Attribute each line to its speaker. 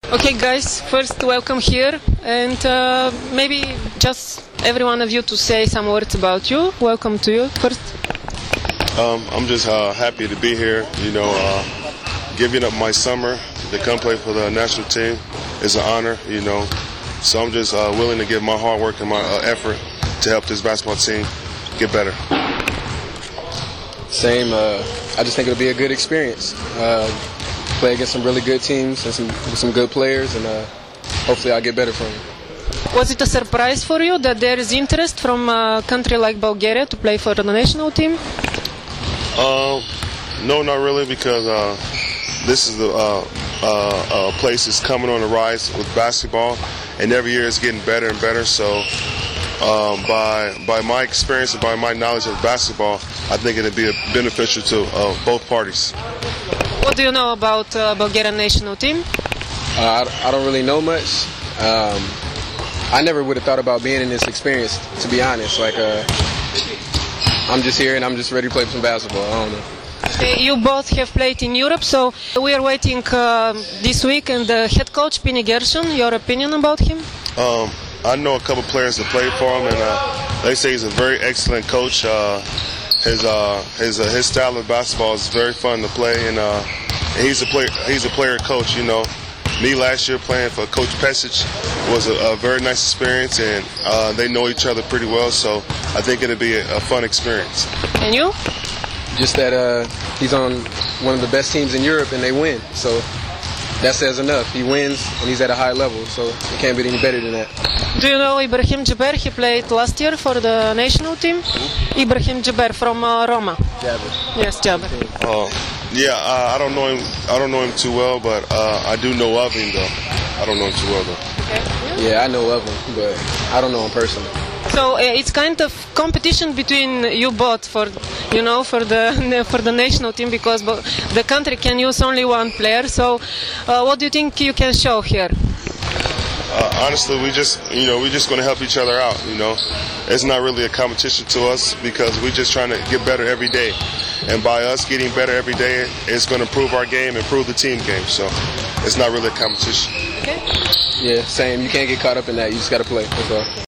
Speaker 1: Okay, guys, first welcome here, and maybe just every one of you to say some words about you. Welcome to you first.
Speaker 2: I'm just happy to be here. Giving up my summer to come play for the national team is an honor. So I'm just willing to give my hard work and my effort to help this basketball team get better.
Speaker 3: Same. I just think it'll be a good experience. Play against some really good teams and some good players, and hopefully I'll get better from them.
Speaker 1: Was it a surprise for you that there is interest from a country like Bulgaria to play for the national team?
Speaker 2: No, not really, because this is the place that's coming on the rise with basketball, and every year it's getting better and better. So by my experience and by my knowledge of basketball, I think it'll be beneficial to both parties.
Speaker 1: What do you know about Bulgarian national team?
Speaker 3: I don't really know much. I never would have thought about being in this experience, to be honest. I'm just here and I'm just ready to play some basketball. I don't know.
Speaker 1: You both have played in Europe, so we are waiting this week, and the head coach, Pini Gershon, your opinion about him?
Speaker 2: I know a couple players that played for him, and they say he's a very excellent coach. His style of basketball is very fun to play, and he's a player coach. Me last year playing for Coach Pesic was a very nice experience, and they know each other pretty well, so I think it'll be a fun experience.
Speaker 1: And you?
Speaker 3: Just that he's on one of the best teams in Europe and they win, so that says enough. He wins and he's at a high level, so it can't be any better than that.
Speaker 1: Do you know Ibrahim Jaber? He played last year for the national team. Ibrahim Jaber from Roma.
Speaker 3: Jaber.
Speaker 1: Yes, Jaber.
Speaker 2: Yeah, I don't know him. I don't know him too well, but I do know of him though. I don't know him too well though.
Speaker 1: Okay.
Speaker 3: Yeah, I know of him, but I don't know him personally.
Speaker 1: So it's kind of competition between you both for the national team, because the country can use only one player. So what do you think you can show here?
Speaker 2: Honestly, we just going to help each other out. It's not really a competition to us because we're just trying to get better every day, and by us getting better every day, it's going to improve our game, improve the team game. So it's not really a competition.
Speaker 1: Okay.
Speaker 3: Yeah, same. You can't get caught up in that. You just got to play. That's all.